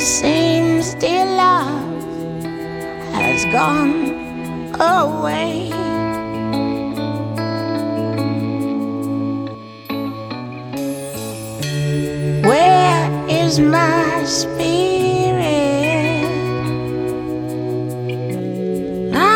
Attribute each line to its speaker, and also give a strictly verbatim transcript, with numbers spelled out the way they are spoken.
Speaker 1: seems dear love has gone away. Where is my spirit?